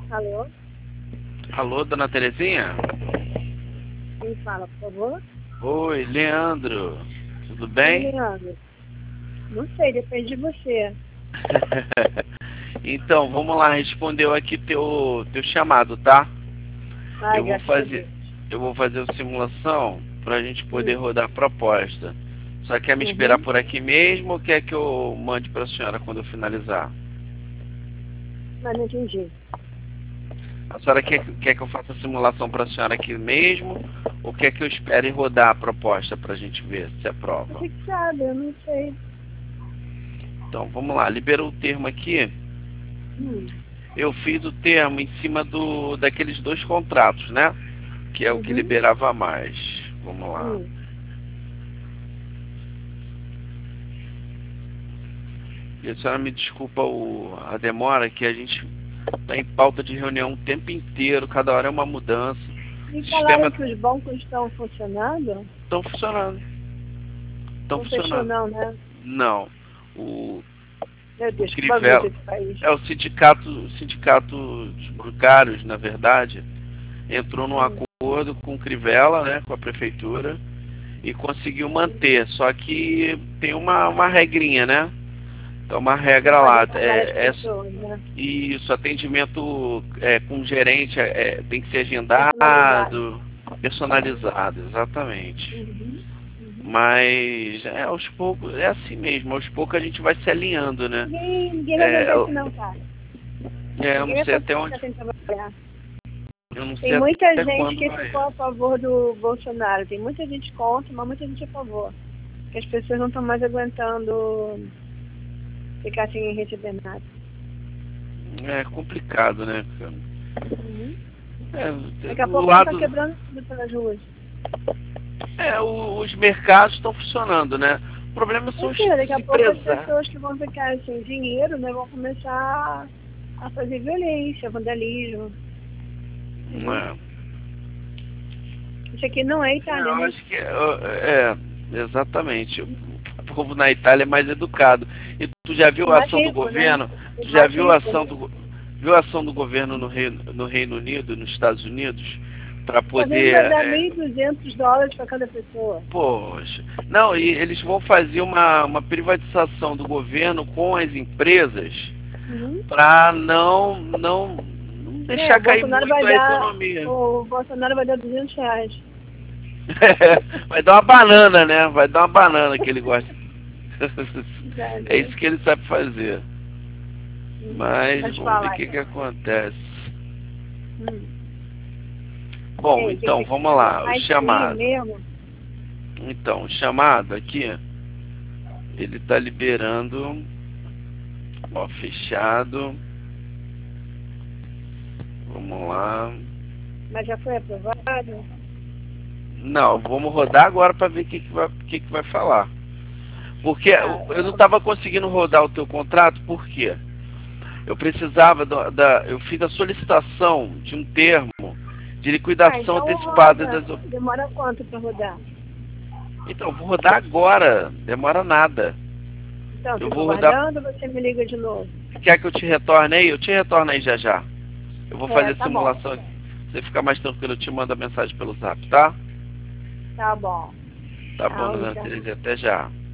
Alô? Alô, dona Terezinha? Quem fala, por favor? Oi, Leandro. Tudo Oi, bem? Leandro. Não sei, depende de você. Então, vamos lá, respondeu aqui teu chamado, tá? Ai, Eu vou graças a fazer, Deus. eu vou fazer a simulação pra gente poder Hum. rodar a proposta. Só quer me esperar Uhum. por aqui mesmo ou quer que eu mande pra senhora quando eu finalizar? Mas não entendi. A senhora quer que eu faça a simulação pra senhora aqui mesmo ou quer que eu espere rodar a proposta pra gente ver se aprova? Você que sabe, eu não sei. Então, vamos lá, liberou o termo aqui. Hum. Eu fiz o termo em cima daqueles dois contratos, né? Que é o que Uhum. liberava mais. Vamos lá. Hum. E a senhora me desculpa a demora, que a gente está em pauta de reunião o tempo inteiro, cada hora é uma mudança. Me O falaram sistema que os bancos estão funcionando? estão funcionando. Estão Não fechou funcionando. não, né? Não. O, Meu o Deus, que bagunça Crivella esse país. é o sindicato dos bancários, na verdade, entrou num Hum. acordo com o Crivella, né, com a prefeitura, e conseguiu manter. Só que tem uma regrinha, né? Então, uma Não regra pode lá. entrar várias pessoas, né? Isso, atendimento com gerente tem que ser Personalizado. agendado, personalizado, exatamente. Uhum. Uhum. Mas aos poucos, é assim mesmo, aos poucos a gente vai se alinhando, né? Ninguém vai É, aguentar isso não, cara. eu Ninguém não vai sei conseguir até onde. ficar sem trabalhar. Eu não Tem sei muita até gente quando que vai. ficou a favor do Bolsonaro. Tem muita gente contra, mas muita gente a favor. Porque as pessoas não estão mais aguentando ficar sem receber nada. É complicado, né, cara? Uhum. Daqui a O pouco vão estar lado. quebrando tudo pelas ruas. Os mercados estão funcionando, né? O problema são Ou os seja, daqui a pouco as empresários. pessoas que vão ficar sem dinheiro, né, vão começar a fazer violência, vandalismo. Entendeu? É. Isso aqui não é Eu Itália, né? acho que exatamente. O povo na Itália é mais educado. E tu já E viu a mais ação do rico, né? governo? E Tu já mais viu a rico, ação né? viu a ação do governo no Reino Unido, nos Estados Unidos, para O governo vai poder dar US$ 1.200 para cada pessoa. poxa, não, e eles vão fazer uma privatização do governo com as empresas Uhum. para não É, deixar cair muito a economia. o Bolsonaro vai dar R$ 200. Vai dar uma banana, né? Vai dar uma banana que ele gosta. É Entendeu? isso que ele sabe fazer. Mas Pode vamos ver o falar, que então. acontece. Hum. E Bom, aí, o que então você quer vamos saber? lá, o Vai cair chamado. mesmo? Então, o chamado aqui, ele está liberando, ó, fechado. Vamos lá. Mas já foi aprovado? Não, vamos rodar agora para ver o que que vai falar. Porque Tá. eu não estava conseguindo rodar o teu contrato, por quê? Eu precisava eu fiz a solicitação de um termo de Ah, liquidação então antecipada roda. das. Demora quanto para rodar? Então, vou rodar agora, demora nada. Então, Eu fica vou rodar. guardando ou você me liga de novo? Quer que eu te retorne aí? Eu te retorno aí já já. Eu vou É, fazer a tá bom. simulação aqui. Você fica mais tranquilo, eu te mando a mensagem pelo zap, tá? Tá bom. Tá bom, Tchau, dona então. Tereza, até já.